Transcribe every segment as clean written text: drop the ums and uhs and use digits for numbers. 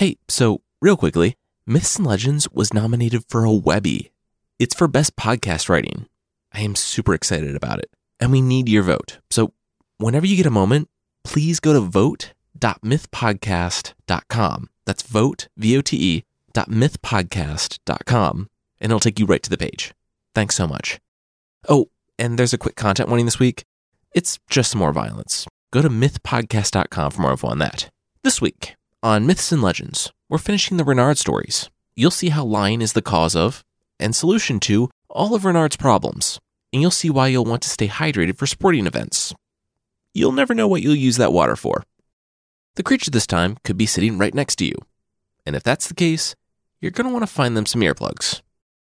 Hey, so real quickly, Myths and Legends was nominated for a Webby. It's for Best Podcast Writing. I am super excited about it, and we need your vote. So whenever you get a moment, please go to vote.mythpodcast.com. That's vote, V-O-T-E, .mythpodcast.com, and it'll take you right to the page. Thanks so much. Oh, and there's a quick content warning this week. It's just some more violence. Go to mythpodcast.com for more info on that. This week, on Myths and Legends, we're finishing the Renard stories. You'll see how lying is the cause of, and solution to, all of Renard's problems. And you'll see why you'll want to stay hydrated for sporting events. You'll never know what you'll use that water for. The creature this time could be sitting right next to you. And if that's the case, you're going to want to find them some earplugs.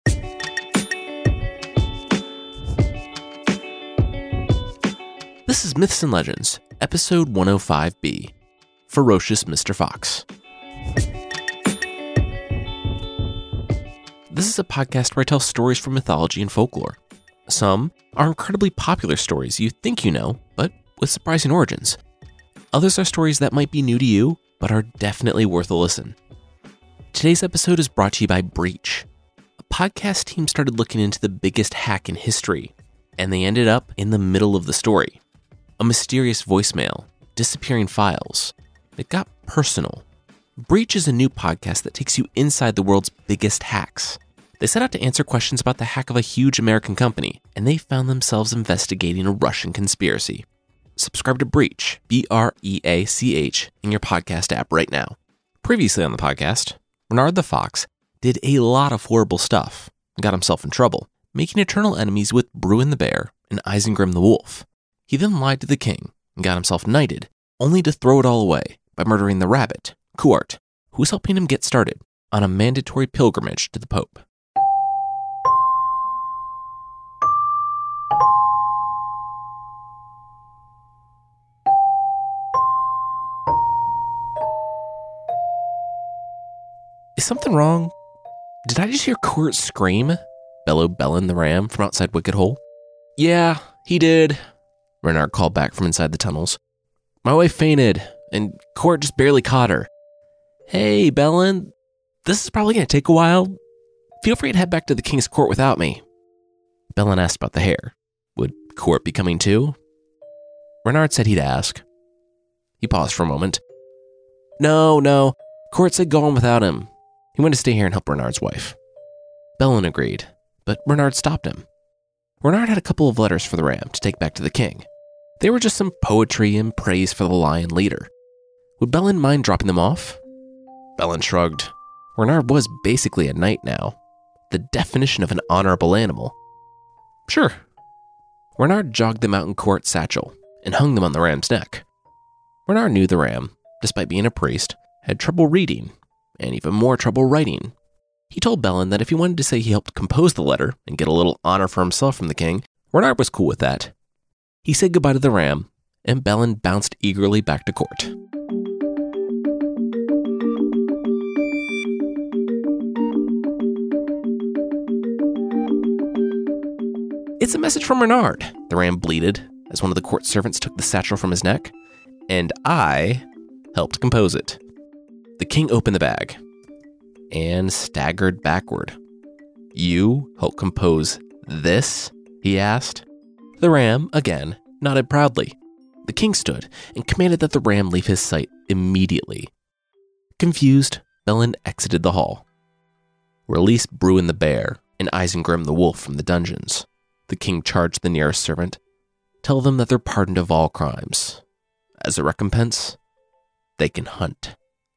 This is Myths and Legends, episode 105B, Ferocious Mr. Fox. This is a podcast where I tell stories from mythology and folklore. Some are incredibly popular stories you think you know, but with surprising origins. Others are stories that might be new to you, but are definitely worth a listen. Today's episode is brought to you by Breach. A podcast team started looking into the biggest hack in history, and they ended up in the middle of the story. A mysterious voicemail, disappearing files. It got personal. Breach is a new podcast that takes you inside the world's biggest hacks. They set out to answer questions about the hack of a huge American company, and they found themselves investigating a Russian conspiracy. Subscribe to Breach, B-R-E-A-C-H, in your podcast app right now. Previously on the podcast, Renard the Fox did a lot of horrible stuff and got himself in trouble, making eternal enemies with Bruin the Bear and Isengrim the Wolf. He then lied to the king and got himself knighted, only to throw it all away by murdering the rabbit, Kuart, who was helping him get started on a mandatory pilgrimage to the Pope. Is something wrong? Did I just hear Kuart scream? Bellowed Bellin the ram from outside Wicked Hole. Yeah, he did, Renard called back from inside the tunnels. My wife fainted, and Kuart just barely caught her. Hey, Bellin, this is probably going to take a while. Feel free to head back to the king's court without me. Bellin asked about the hare. Would Kuart be coming too? Renard said he'd ask. He paused for a moment. No, Kuart said go on without him. He wanted to stay here and help Renard's wife. Bellin agreed, but Renard stopped him. Renard had a couple of letters for the ram to take back to the king. They were just some poetry and praise for the lion leader. Would Bellin mind dropping them off? Bellin shrugged. Renard was basically a knight now, the definition of an honorable animal. Sure. Renard jogged them out in Kuart's satchel and hung them on the ram's neck. Renard knew the ram, despite being a priest, had trouble reading, and even more trouble writing. He told Bellin that if he wanted to say he helped compose the letter and get a little honor for himself from the king, Renard was cool with that. He said goodbye to the ram, and Bellin bounced eagerly back to court. It's a message from Renard, the ram bleated as one of the court servants took the satchel from his neck, and I helped compose it. The king opened the bag and staggered backward. You helped compose this? He asked. The ram, again, nodded proudly. The king stood and commanded that the ram leave his sight immediately. Confused, Bellin exited the hall. Release Bruin the Bear and Isengrim the Wolf from the dungeons. The king charged the nearest servant. Tell them that they're pardoned of all crimes. As a recompense, they can hunt.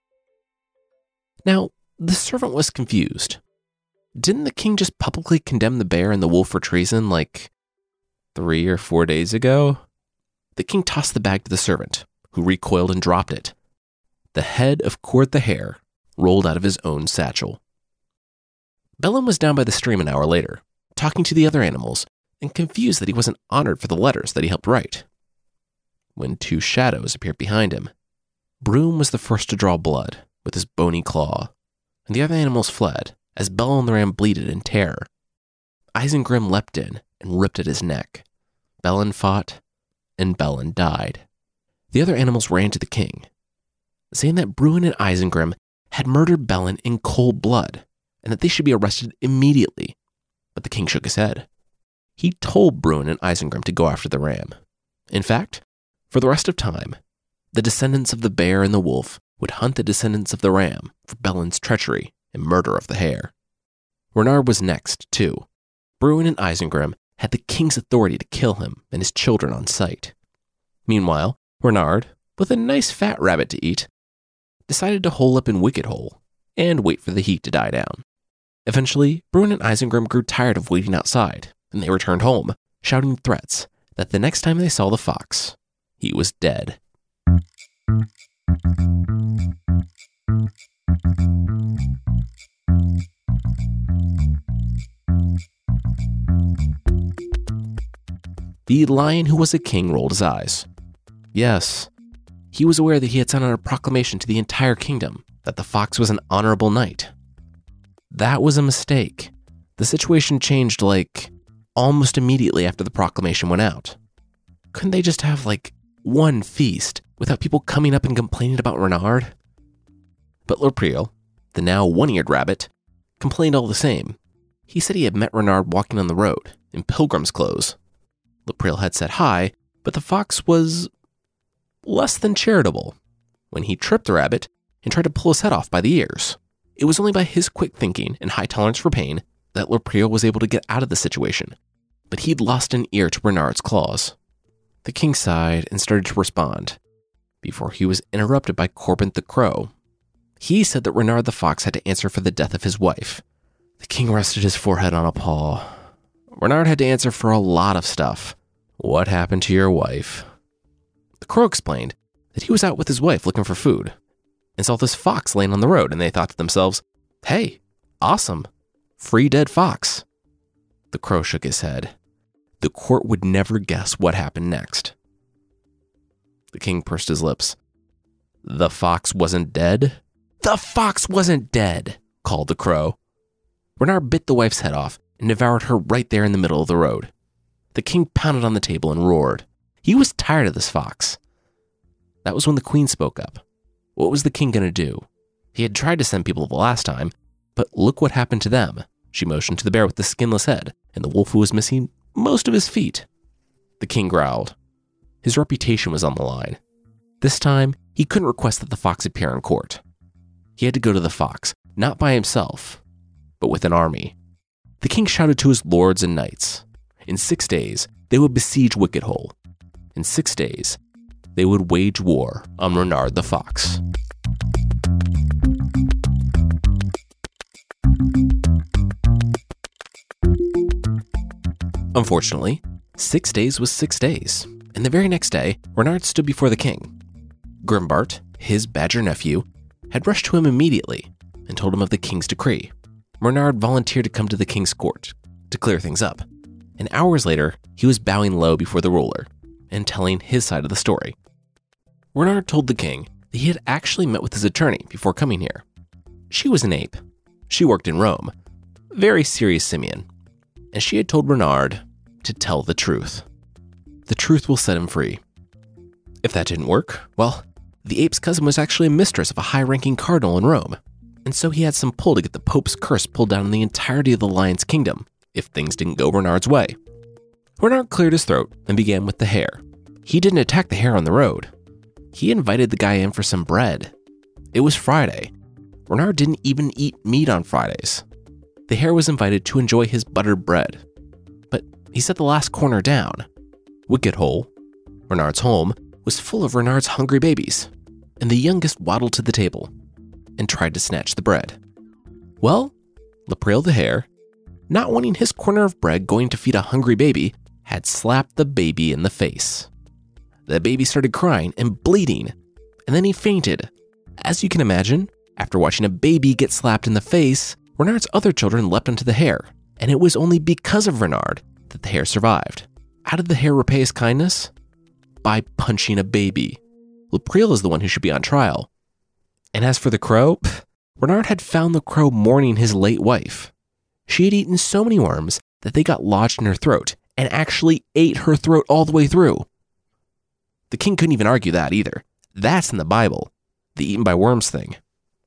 Now, the servant was confused. Didn't the king just publicly condemn the bear and the wolf for treason like 3 or 4 days ago? The king tossed the bag to the servant, who recoiled and dropped it. The head of Kuart the hare rolled out of his own satchel. Bellin was down by the stream an hour later, talking to the other animals, and confused that he wasn't honored for the letters that he helped write. When 2 shadows appeared behind him, Broom was the first to draw blood with his bony claw, and the other animals fled as Bellin the ram bleated in terror. Isengrim leapt in and ripped at his neck. Bellin fought, and Bellin died. The other animals ran to the king, saying that Bruin and Isengrim had murdered Bellin in cold blood and that they should be arrested immediately. But the king shook his head. He told Bruin and Isengrim to go after the ram. In fact, for the rest of time, the descendants of the bear and the wolf would hunt the descendants of the ram for Bellin's treachery and murder of the hare. Renard was next, too. Bruin and Isengrim had the king's authority to kill him and his children on sight. Meanwhile, Renard, with a nice fat rabbit to eat, decided to hole up in Wicket Hole and wait for the heat to die down. Eventually, Bruin and Isengrim grew tired of waiting outside, and they returned home, shouting threats that the next time they saw the fox, he was dead. The lion who was a king rolled his eyes. Yes, he was aware that he had sent out a proclamation to the entire kingdom that the fox was an honorable knight. That was a mistake. The situation changed almost immediately after the proclamation went out. Couldn't they just have one feast without people coming up and complaining about Renard? But Lopriel, the now one-eared rabbit, complained all the same. He said he had met Renard walking on the road in pilgrim's clothes. Lopriel had said hi, but the fox was less than charitable when he tripped the rabbit and tried to pull his head off by the ears. It was only by his quick thinking and high tolerance for pain that Lopriel was able to get out of the situation, but he'd lost an ear to Renard's claws. The king sighed and started to respond, before he was interrupted by Corbin the crow. He said that Renard the fox had to answer for the death of his wife. The king rested his forehead on a paw. Renard had to answer for a lot of stuff. What happened to your wife? The crow explained that he was out with his wife looking for food and saw this fox laying on the road, and they thought to themselves, hey, awesome, free dead fox. The crow shook his head. The court would never guess what happened next. The king pursed his lips. The fox wasn't dead? The fox wasn't dead, called the crow. Renard bit the wife's head off and devoured her right there in the middle of the road. The king pounded on the table and roared. He was tired of this fox. That was when the queen spoke up. What was the king going to do? He had tried to send people the last time, but look what happened to them. She motioned to the bear with the skinless head and the wolf who was missing most of his feet. The king growled. His reputation was on the line. This time, he couldn't request that the fox appear in court. He had to go to the fox, not by himself, but with an army. The king shouted to his lords and knights. In 6 days, they would besiege Wicket Hole. In 6 days, they would wage war on Renard the fox. Unfortunately, 6 days was 6 days, and the very next day, Renard stood before the king. Grimbart, his badger nephew, had rushed to him immediately and told him of the king's decree. Renard volunteered to come to the king's court to clear things up, and hours later, he was bowing low before the ruler and telling his side of the story. Renard told the king that he had actually met with his attorney before coming here. She was an ape. She worked in Rome, very serious simian, and she had told Renard to tell the truth. The truth will set him free. If that didn't work, well, the ape's cousin was actually a mistress of a high-ranking cardinal in Rome, and so he had some pull to get the Pope's curse pulled down on the entirety of the lion's kingdom if things didn't go Renard's way. Renard cleared his throat and began with the hare. He didn't attack the hare on the road. He invited the guy in for some bread. It was Friday. Renard didn't even eat meat on Fridays. The hare was invited to enjoy his buttered bread, but he set the last corner down. Wicket Hole, Renard's home, was full of Renard's hungry babies, and the youngest waddled to the table and tried to snatch the bread. Well, Lopriel the hare, not wanting his corner of bread going to feed a hungry baby, had slapped the baby in the face. The baby started crying and bleeding, and then he fainted. As you can imagine, after watching a baby get slapped in the face, Renard's other children leapt onto the hare, and it was only because of Renard that the hare survived. How did the hare repay his kindness? By punching a baby. Lopriel is the one who should be on trial. And as for the crow, Renard had found the crow mourning his late wife. She had eaten so many worms that they got lodged in her throat and actually ate her throat all the way through. The king couldn't even argue that either. That's in the Bible, the eaten by worms thing.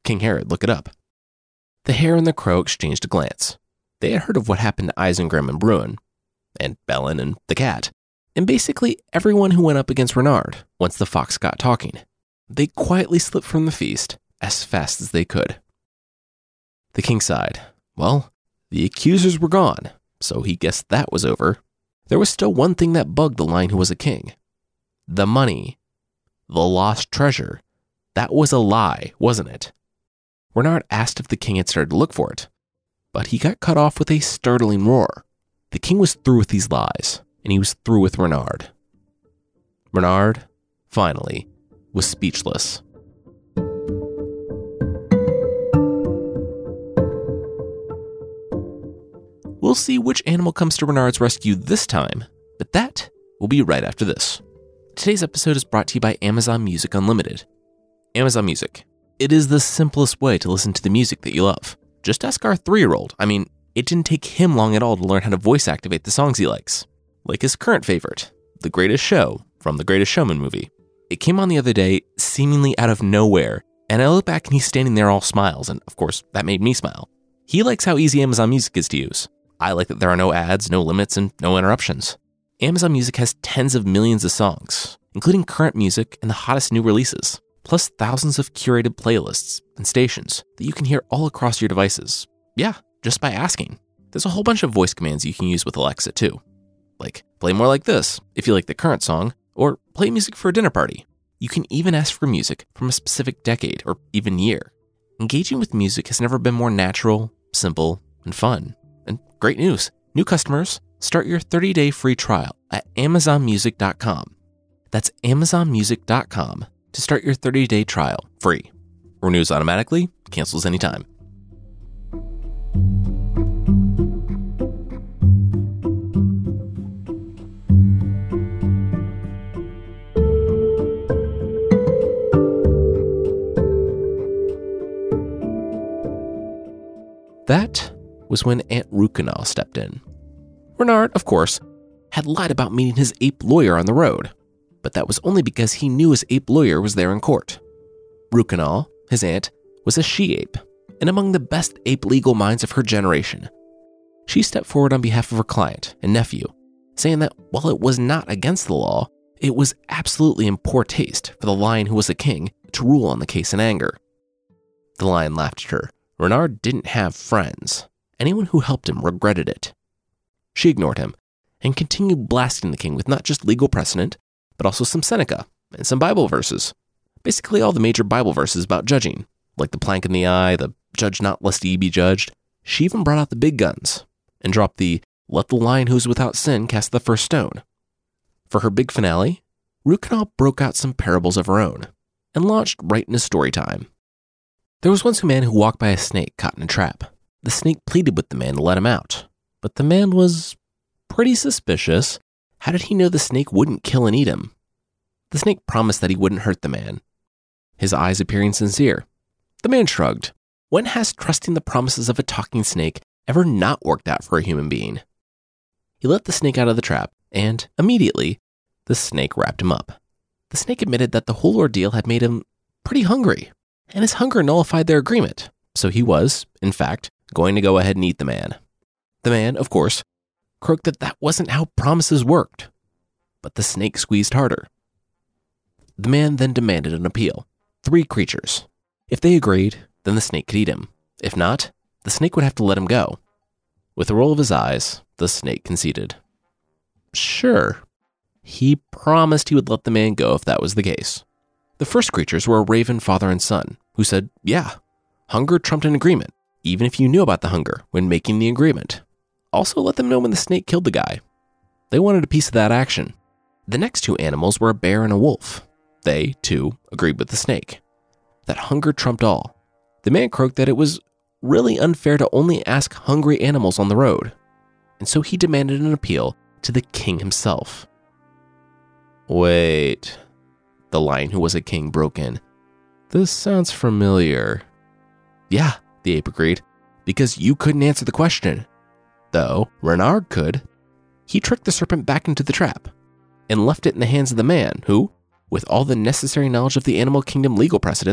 King Herod look it up. The hare and the crow exchanged a glance. They had heard of what happened to Isengrim and Bruin, and Bellin and the cat, and basically everyone who went up against Renard once the fox got talking. They quietly slipped from the feast as fast as they could. The king sighed. Well, the accusers were gone, so he guessed that was over. There was still one thing that bugged the lion who was a king. The money. The lost treasure. That was a lie, wasn't it? Renard asked if the king had started to look for it, but he got cut off with a startling roar. The king was through with these lies, and he was through with Renard. Renard, finally, was speechless. We'll see which animal comes to Renard's rescue this time, but that will be right after this. Today's episode is brought to you by Amazon Music Unlimited. Amazon Music. It is the simplest way to listen to the music that you love. Just ask our 3-year-old. I mean, it didn't take him long at all to learn how to voice activate the songs he likes. Like his current favorite, The Greatest Show from The Greatest Showman movie. It came on the other day, seemingly out of nowhere, and I look back and he's standing there all smiles, and of course, that made me smile. He likes how easy Amazon Music is to use. I like that there are no ads, no limits, and no interruptions. Amazon Music has tens of millions of songs, including current music and the hottest new releases, plus thousands of curated playlists and stations that you can hear all across your devices. Yeah, just by asking. There's a whole bunch of voice commands you can use with Alexa too. Like, play more like this if you like the current song, or play music for a dinner party. You can even ask for music from a specific decade or even year. Engaging with music has never been more natural, simple, and fun. And great news, new customers, start your 30-day free trial at amazonmusic.com. That's amazonmusic.com to start your 30-day trial free. Renews automatically, cancels anytime. That was when Aunt Rukenau stepped in. Renard, of course, had lied about meeting his ape lawyer on the road, but that was only because he knew his ape lawyer was there in court. Rukenau, his aunt, was a she-ape, and among the best ape legal minds of her generation. She stepped forward on behalf of her client and nephew, saying that while it was not against the law, it was absolutely in poor taste for the lion who was a king to rule on the case in anger. The lion laughed at her. Renard didn't have friends. Anyone who helped him regretted it. She ignored him and continued blasting the king with not just legal precedent, but also some Seneca and some Bible verses. Basically all the major Bible verses about judging, like the plank in the eye, the judge not lest ye be judged. She even brought out the big guns and dropped the let the lion who is without sin cast the first stone. For her big finale, Rukenau broke out some parables of her own and launched right into story time. There was once a man who walked by a snake caught in a trap. The snake pleaded with the man to let him out, but the man was pretty suspicious. How did he know the snake wouldn't kill and eat him? The snake promised that he wouldn't hurt the man, his eyes appearing sincere. The man shrugged. When has trusting the promises of a talking snake ever not worked out for a human being? He let the snake out of the trap, and immediately, the snake wrapped him up. The snake admitted that the whole ordeal had made him pretty hungry, and his hunger nullified their agreement, so he was, in fact, going to go ahead and eat the man. The man, of course, croaked that that wasn't how promises worked, but the snake squeezed harder. The man then demanded an appeal. 3 creatures. If they agreed, then the snake could eat him. If not, the snake would have to let him go. With a roll of his eyes, the snake conceded. Sure. He promised he would let the man go if that was the case. The first creatures were a raven father and son, who said, yeah, hunger trumped an agreement, even if you knew about the hunger when making the agreement. Also let them know when the snake killed the guy. They wanted a piece of that action. The next 2 animals were a bear and a wolf. They, too, agreed with the snake. That hunger trumped all. The man croaked that it was really unfair to only ask hungry animals on the road, and so he demanded an appeal to the king himself. Wait, the lion who was a king broke in. This sounds familiar. Yeah, the ape agreed, because you couldn't answer the question. Though Renard could. He tricked the serpent back into the trap and left it in the hands of the man who, with all the necessary knowledge of the animal kingdom legal precedents,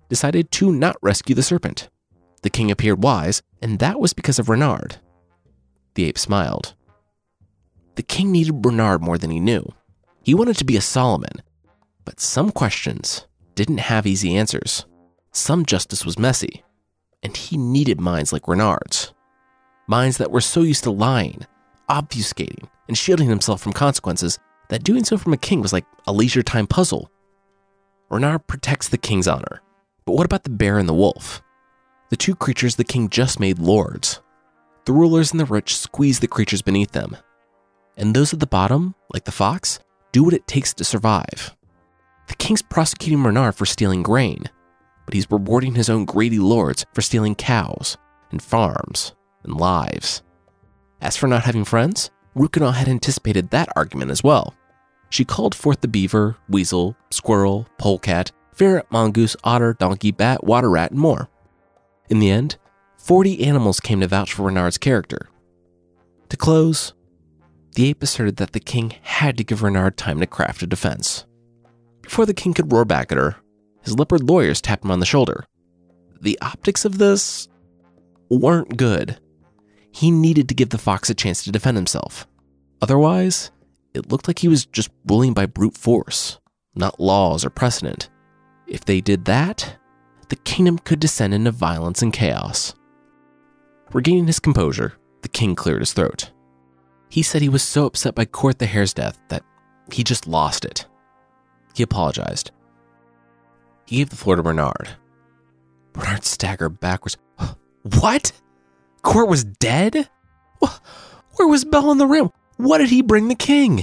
decided to not rescue the serpent. The king appeared wise, and that was because of Renard. The ape smiled. The king needed Renard more than he knew. He wanted to be a Solomon, but some questions didn't have easy answers. Some justice was messy, and he needed minds like Renard's. Minds that were so used to lying, obfuscating, and shielding himself from consequences that doing so from a king was like a leisure time puzzle. Renard protects the king's honor, but what about the bear and the wolf? The two creatures the king just made lords. The rulers and the rich squeeze the creatures beneath them. And those at the bottom, like the fox, do what it takes to survive. The king's prosecuting Renard for stealing grain, but he's rewarding his own greedy lords for stealing cows and farms and lives. As for not having friends, Rukinal had anticipated that argument as well. She called forth the beaver, weasel, squirrel, polecat, ferret, mongoose, otter, donkey, bat, water rat, and more. In the end, 40 animals came to vouch for Renard's character. To close, the ape asserted that the king had to give Renard time to craft a defense. Before the king could roar back at her, his leopard lawyers tapped him on the shoulder. The optics of this weren't good. He needed to give the fox a chance to defend himself. Otherwise, it looked like he was just ruling by brute force, not laws or precedent. If they did that, the kingdom could descend into violence and chaos. Regaining his composure, the king cleared his throat. He said he was so upset by Court the Hare's death that he just lost it. He apologized. He gave the floor to Renard. Renard staggered backwards. What? Court was dead? Where was Bell in the Ram? What did he bring the king?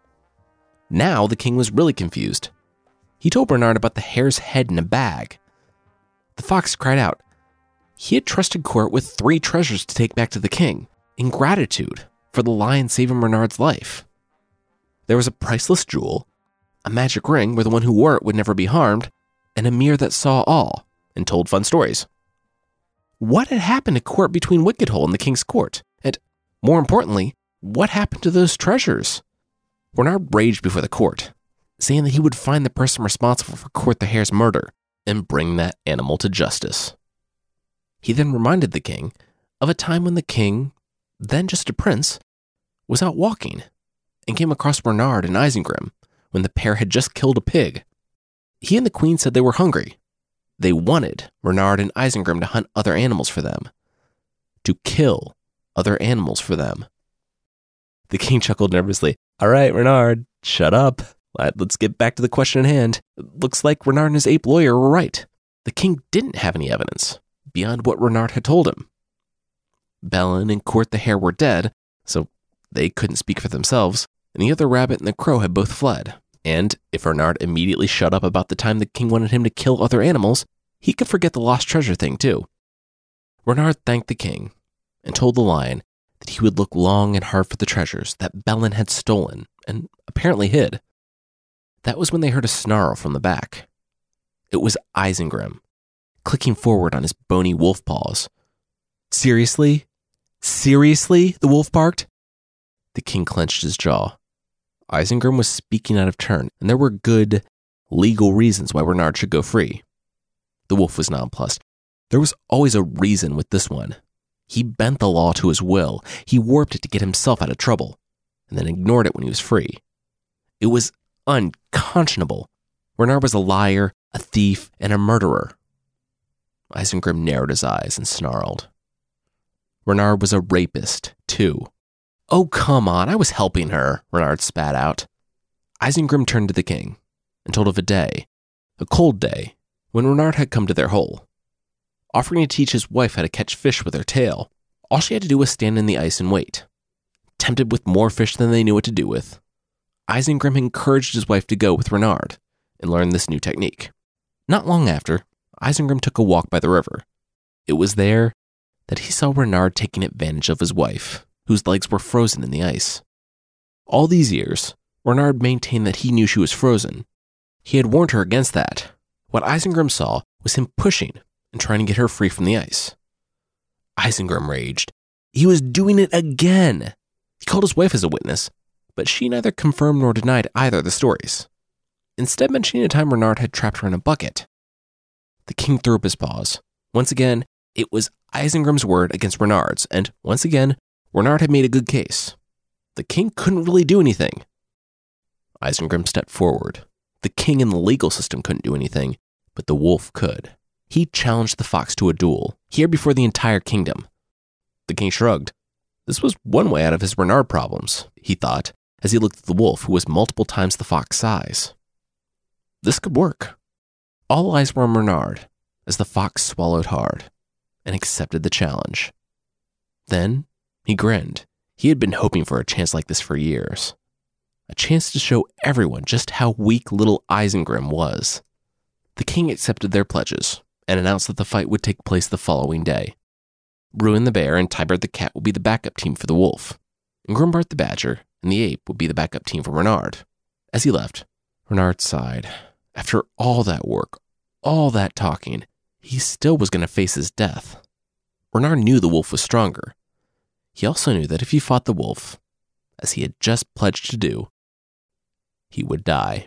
Now the king was really confused. He told Renard about the hare's head in a bag. The fox cried out. He had trusted Court with 3 treasures to take back to the king, in gratitude for the lion saving Renard's life. There was a priceless jewel, a magic ring where the one who wore it would never be harmed, and a mirror that saw all and told fun stories. What had happened to Court between Wickedhole and the king's court? And, more importantly, what happened to those treasures? Renard raged before the court, saying that he would find the person responsible for Court the Hare's murder and bring that animal to justice. He then reminded the king of a time when the king, then just a prince, was out walking and came across Renard and Isengrim when the pair had just killed a pig. He and the queen said they were hungry. They wanted Renard and Isengrim to hunt other animals for them, to kill other animals for them. The king chuckled nervously. All right, Renard, shut up. Let's get back to the question at hand. Looks like Renard and his ape lawyer were right. The king didn't have any evidence beyond what Renard had told him. Bellin and Court the Hare were dead, so they couldn't speak for themselves, and the other rabbit and the crow had both fled. And if Renard immediately shut up about the time the king wanted him to kill other animals, he could forget the lost treasure thing too. Renard thanked the king and told the lion that he would look long and hard for the treasures that Bellin had stolen and apparently hid. That was when they heard a snarl from the back. It was Isengrim, clicking forward on his bony wolf paws. Seriously? Seriously? The wolf barked. The king clenched his jaw. Isengrim was speaking out of turn, and there were good, legal reasons why Renard should go free. The wolf was nonplussed. There was always a reason with this one. He bent the law to his will. He warped it to get himself out of trouble, and then ignored it when he was free. It was unconscionable. Renard was a liar, a thief, and a murderer. Isengrim narrowed his eyes and snarled. Renard was a rapist, too. Oh, come on, I was helping her, Renard spat out. Isengrim turned to the king and told of a day, a cold day, when Renard had come to their hole, offering to teach his wife how to catch fish with her tail. All she had to do was stand in the ice and wait. Tempted with more fish than they knew what to do with, Isengrim encouraged his wife to go with Renard and learn this new technique. Not long after, Isengrim took a walk by the river. It was there that he saw Renard taking advantage of his wife, whose legs were frozen in the ice. All these years, Renard maintained that he knew she was frozen. He had warned her against that. What Isengrim saw was him pushing and trying to get her free from the ice. Isengrim raged. He was doing it again. He called his wife as a witness, but she neither confirmed nor denied either of the stories, instead mentioning a time Renard had trapped her in a bucket. The king threw up his paws. Once again, it was Isengrim's word against Renard's, and once again, Renard had made a good case. The king couldn't really do anything. Isengrim stepped forward. The king and the legal system couldn't do anything, but the wolf could. He challenged the fox to a duel, here before the entire kingdom. The king shrugged. This was one way out of his Renard problems, he thought, as he looked at the wolf, who was multiple times the fox's size. This could work. All eyes were on Renard, as the fox swallowed hard, and accepted the challenge. Then, he grinned. He had been hoping for a chance like this for years. A chance to show everyone just how weak little Isengrim was. The king accepted their pledges, and announced that the fight would take place the following day. Bruin the bear and Tybert the cat would be the backup team for the wolf, and Grimbart the badger and the ape would be the backup team for Renard. As he left, Renard sighed. After all that work, all that talking, he still was going to face his death. Renard knew the wolf was stronger. He also knew that if he fought the wolf, as he had just pledged to do, he would die.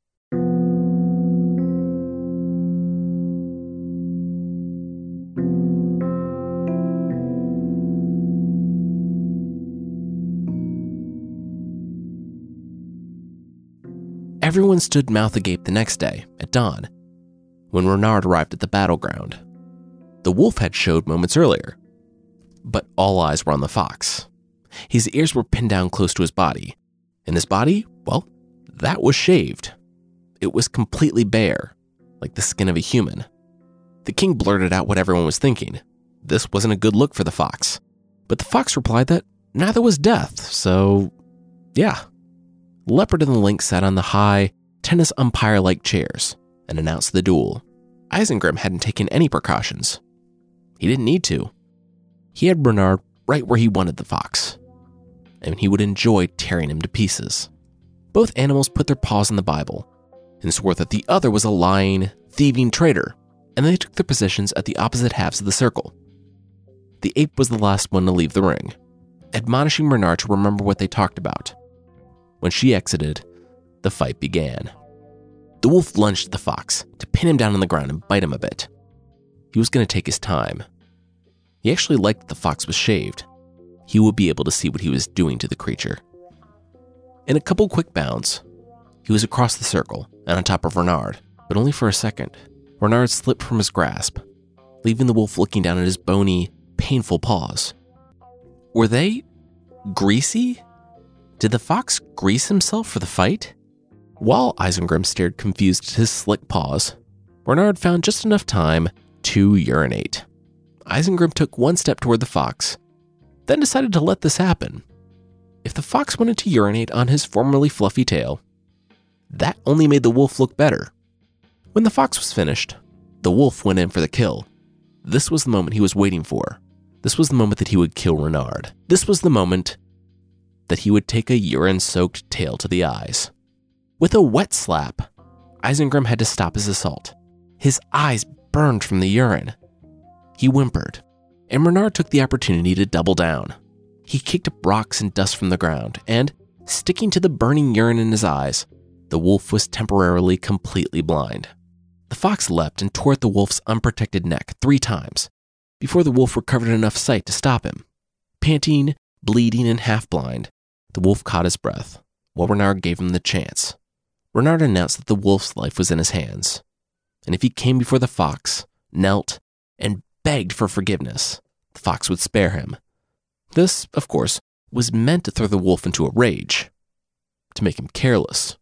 Everyone stood mouth agape the next day, at dawn, when Renard arrived at the battleground. The wolf had showed moments earlier, but all eyes were on the fox. His ears were pinned down close to his body, and his body, well, that was shaved. It was completely bare, like the skin of a human. The king blurted out what everyone was thinking. This wasn't a good look for the fox, but the fox replied that neither was death, so yeah. Leopard and the lynx sat on the high, tennis umpire-like chairs and announced the duel. Isengrim hadn't taken any precautions. He didn't need to. He had Renard right where he wanted the fox, and he would enjoy tearing him to pieces. Both animals put their paws in the Bible and swore that the other was a lying, thieving traitor, and they took their positions at the opposite halves of the circle. The ape was the last one to leave the ring, admonishing Renard to remember what they talked about. When she exited, the fight began. The wolf lunged at the fox to pin him down on the ground and bite him a bit. He was going to take his time. He actually liked that the fox was shaved. He would be able to see what he was doing to the creature. In a couple quick bounds, he was across the circle and on top of Renard, but only for a second. Renard slipped from his grasp, leaving the wolf looking down at his bony, painful paws. Were they greasy? Did the fox grease himself for the fight? While Isengrim stared confused at his slick paws, Renard found just enough time to urinate. Isengrim took one step toward the fox, then decided to let this happen. If the fox wanted to urinate on his formerly fluffy tail, that only made the wolf look better. When the fox was finished, the wolf went in for the kill. This was the moment he was waiting for. This was the moment that he would kill Renard. This was the moment that he would take a urine-soaked tail to the eyes. With a wet slap, Isengrim had to stop his assault. His eyes burned from the urine. He whimpered, and Renard took the opportunity to double down. He kicked up rocks and dust from the ground, and, sticking to the burning urine in his eyes, the wolf was temporarily completely blind. The fox leapt and tore at the wolf's unprotected neck 3 times, before the wolf recovered enough sight to stop him. Panting, bleeding, and half-blind, the wolf caught his breath, while Renard gave him the chance. Renard announced that the wolf's life was in his hands, and if he came before the fox, knelt, and begged for forgiveness, the fox would spare him. This, of course, was meant to throw the wolf into a rage, to make him careless.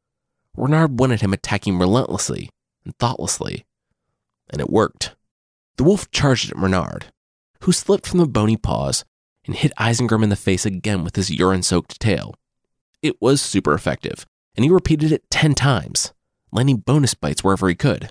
Renard wanted him attacking relentlessly and thoughtlessly, and it worked. The wolf charged at Renard, who slipped from the bony paws and hit Isengrim in the face again with his urine-soaked tail. It was super effective, and he repeated it 10 times, landing bonus bites wherever he could.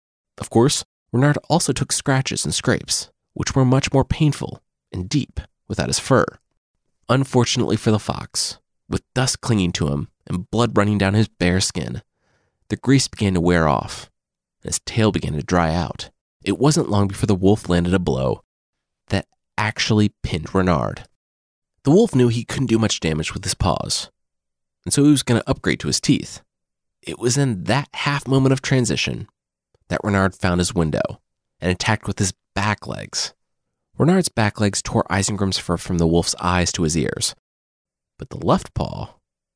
Of course, Renard also took scratches and scrapes, which were much more painful and deep without his fur. Unfortunately for the fox, with dust clinging to him and blood running down his bare skin, the grease began to wear off, and his tail began to dry out. It wasn't long before the wolf landed a blow that actually pinned Renard. The wolf knew he couldn't do much damage with his paws, and so he was going to upgrade to his teeth. It was in that half moment of transition that Renard found his window and attacked with his back legs. Renard's back legs tore Isengrim's fur from the wolf's eyes to his ears. But the left paw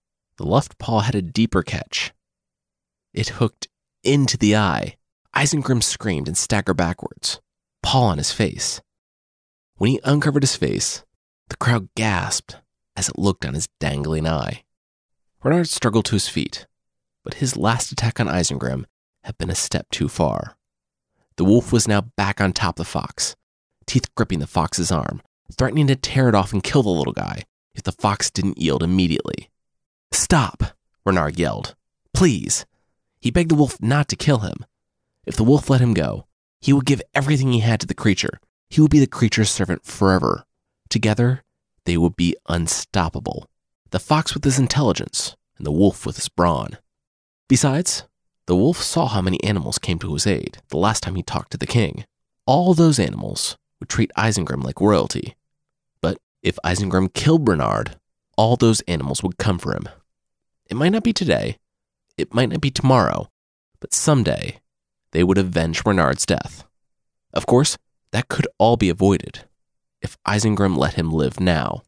had a deeper catch. It hooked into the eye. Isengrim screamed and staggered backwards, paw on his face. When he uncovered his face, the crowd gasped as it looked on his dangling eye. Renard struggled to his feet, but his last attack on Isengrim had been a step too far. The wolf was now back on top of the fox, teeth gripping the fox's arm, threatening to tear it off and kill the little guy if the fox didn't yield immediately. "Stop!" Renard yelled. "Please!" He begged the wolf not to kill him. If the wolf let him go, he would give everything he had to the creature. He would be the creature's servant forever. Together, they would be unstoppable. The fox with his intelligence, and the wolf with his brawn. Besides, the wolf saw how many animals came to his aid the last time he talked to the king. All those animals would treat Isengrim like royalty. But if Isengrim killed Renard, all those animals would come for him. It might not be today, it might not be tomorrow, but someday they would avenge Renard's death. Of course, that could all be avoided if Isengrim let him live now.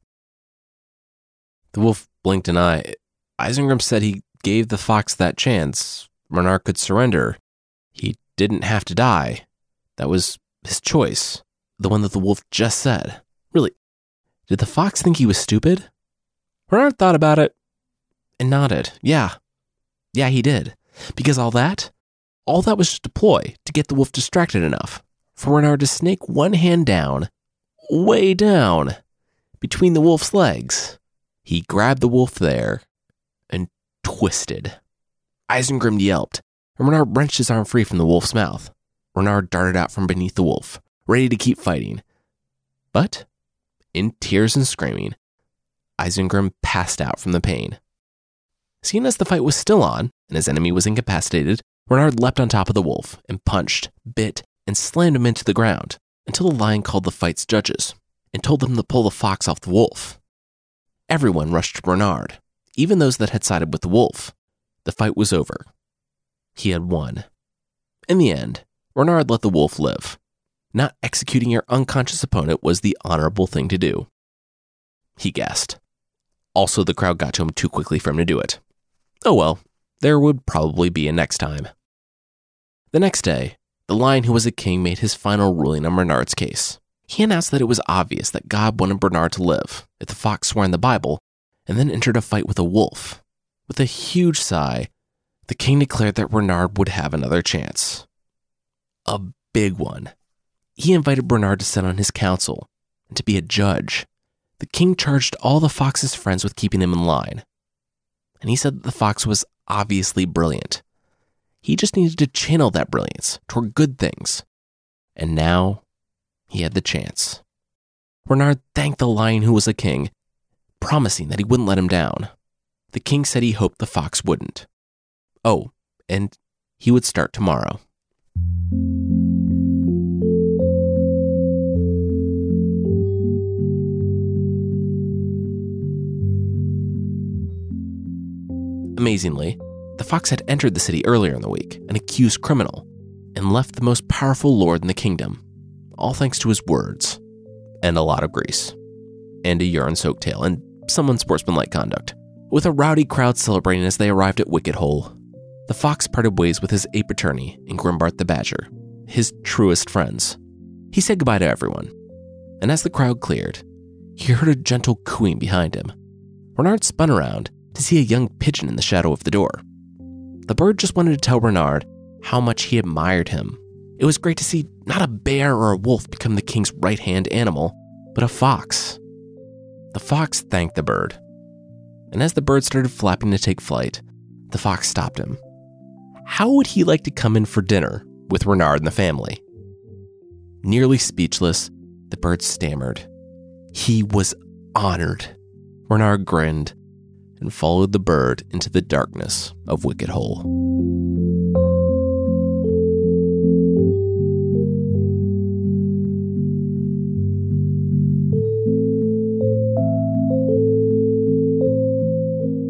The wolf blinked an eye. Isengrim said he gave the fox that chance. Renard could surrender. He didn't have to die. That was his choice, the one that the wolf just said. Really, did the fox think he was stupid? Renard thought about it and nodded. Yeah, he did. Because all that was just a ploy to get the wolf distracted enough for Renard to snake one hand down, way down, between the wolf's legs. He grabbed the wolf there and twisted. Isengrim yelped, and Renard wrenched his arm free from the wolf's mouth. Renard darted out from beneath the wolf, ready to keep fighting. But, in tears and screaming, Isengrim passed out from the pain. Seeing as the fight was still on, and his enemy was incapacitated, Renard leapt on top of the wolf and punched, bit, and slammed him into the ground until the lion called the fight's judges and told them to pull the fox off the wolf. Everyone rushed to Renard, even those that had sided with the wolf. The fight was over. He had won. In the end, Renard let the wolf live. Not executing your unconscious opponent was the honorable thing to do, he guessed. Also, the crowd got to him too quickly for him to do it. Oh well, there would probably be a next time. The next day, the lion who was a king made his final ruling on Renard's case. He announced that it was obvious that God wanted Renard to live if the fox swore in the Bible, and then entered a fight with a wolf. With a huge sigh, the king declared that Renard would have another chance. A big one. He invited Renard to sit on his council and to be a judge. The king charged all the fox's friends with keeping him in line. And he said that the fox was obviously brilliant. He just needed to channel that brilliance toward good things. And now he had the chance. Renard thanked the lion who was a king, promising that he wouldn't let him down. The king said he hoped the fox wouldn't. Oh, and he would start tomorrow. Amazingly, the fox had entered the city earlier in the week, an accused criminal, and left the most powerful lord in the kingdom, all thanks to his words, and a lot of grease, and a urine-soaked tail, and some unsportsmanlike conduct. With a rowdy crowd celebrating as they arrived at Wicket Hole, the fox parted ways with his ape attorney and Grimbart the badger, his truest friends. He said goodbye to everyone, and as the crowd cleared, he heard a gentle cooing behind him. Renard spun around to see a young pigeon in the shadow of the door. The bird just wanted to tell Renard how much he admired him. It was great to see not a bear or a wolf become the king's right-hand animal, but a fox. The fox thanked the bird, and as the bird started flapping to take flight, the fox stopped him. How would he like to come in for dinner with Renard and the family? Nearly speechless, the bird stammered. He was honored. Renard grinned and followed the bird into the darkness of Wicket Hole.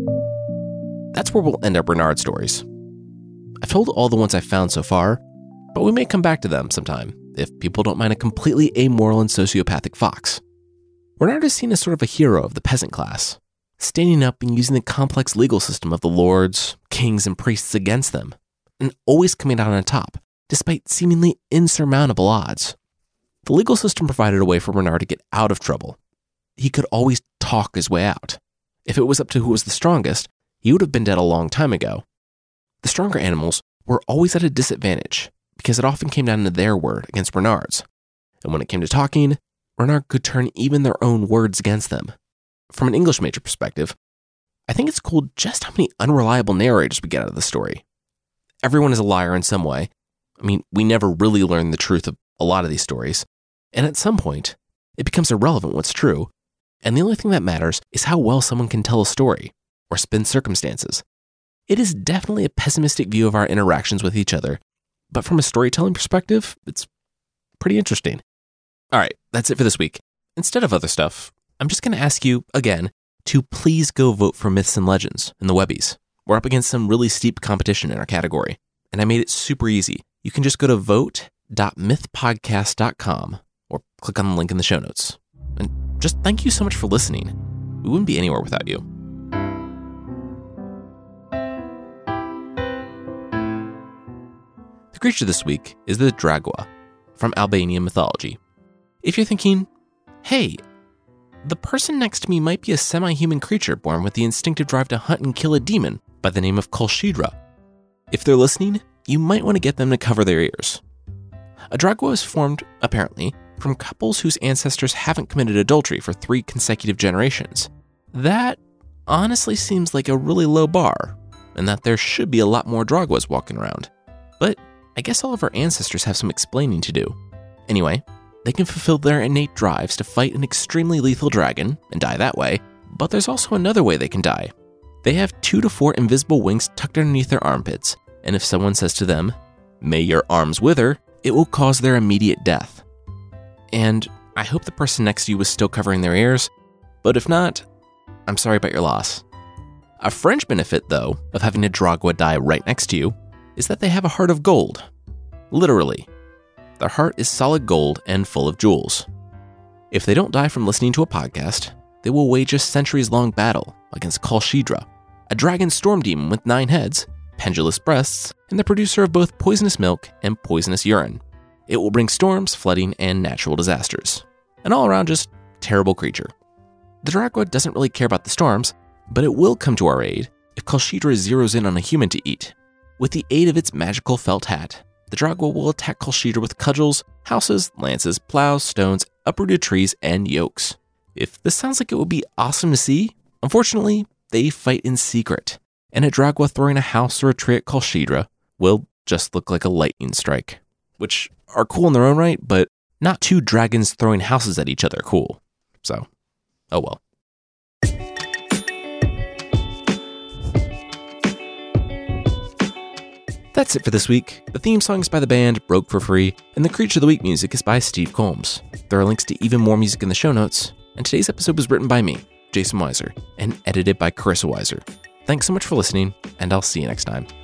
That's where we'll end our Renard stories. I've told all the ones I've found so far, but we may come back to them sometime if people don't mind a completely amoral and sociopathic fox. Renard is seen as sort of a hero of the peasant class, standing up and using the complex legal system of the lords, kings, and priests against them, and always coming out on top, despite seemingly insurmountable odds. The legal system provided a way for Renard to get out of trouble. He could always talk his way out. If it was up to who was the strongest, he would have been dead a long time ago. The stronger animals were always at a disadvantage because it often came down to their word against Renard's. And when it came to talking, Renard could turn even their own words against them. From an English major perspective, I think it's cool just how many unreliable narrators we get out of the story. Everyone is a liar in some way. I mean, we never really learn the truth of a lot of these stories. And at some point, it becomes irrelevant what's true. And the only thing that matters is how well someone can tell a story or spin circumstances. It is definitely a pessimistic view of our interactions with each other, but from a storytelling perspective, it's pretty interesting. All right, that's it for this week. Instead of other stuff, I'm just going to ask you, again, to please go vote for Myths and Legends in the Webbies. We're up against some really steep competition in our category, and I made it super easy. You can just go to vote.mythpodcast.com or click on the link in the show notes. And just thank you so much for listening. We wouldn't be anywhere without you. The creature this week is the Dragwa from Albanian mythology. If you're thinking, hey, the person next to me might be a semi-human creature born with the instinctive drive to hunt and kill a demon by the name of Kolshidra. If they're listening, you might want to get them to cover their ears. A Dragwa is formed, apparently, from couples whose ancestors haven't committed adultery for 3 consecutive generations. That honestly seems like a really low bar, and that there should be a lot more Dragwas walking around. But I guess all of our ancestors have some explaining to do. Anyway, they can fulfill their innate drives to fight an extremely lethal dragon and die that way, but there's also another way they can die. They have 2 to 4 invisible wings tucked underneath their armpits, and if someone says to them, "May your arms wither," it will cause their immediate death. And I hope the person next to you was still covering their ears, but if not, I'm sorry about your loss. A fringe benefit, though, of having a Dragwa die right next to you is that they have a heart of gold. Literally. Their heart is solid gold and full of jewels. If they don't die from listening to a podcast, they will wage a centuries-long battle against Kolshidra, a dragon storm demon with 9 heads, pendulous breasts, and the producer of both poisonous milk and poisonous urine. It will bring storms, flooding, and natural disasters. An all-around just terrible creature. The Dragwa doesn't really care about the storms, but it will come to our aid if Kolshidra zeroes in on a human to eat. With the aid of its magical felt hat, the Dragwa will attack Kolshidra with cudgels, houses, lances, plows, stones, uprooted trees, and yokes. If this sounds like it would be awesome to see, unfortunately, they fight in secret, and a Dragwa throwing a house or a tree at Kolshidra will just look like a lightning strike, which are cool in their own right, but not 2 dragons throwing houses at each other cool. So, oh well. That's it for this week. The theme song is by the band Broke for Free, and the Creature of the Week music is by Steve Combs. There are links to even more music in the show notes, and today's episode was written by me, Jason Weiser, and edited by Carissa Weiser. Thanks so much for listening, and I'll see you next time.